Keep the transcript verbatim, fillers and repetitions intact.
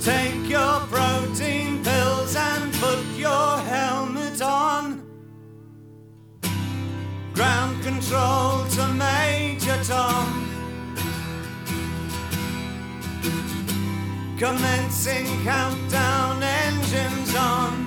Take your protein pills and put your helmet on. Ground control to Major Tom. Commencing countdown, engines on.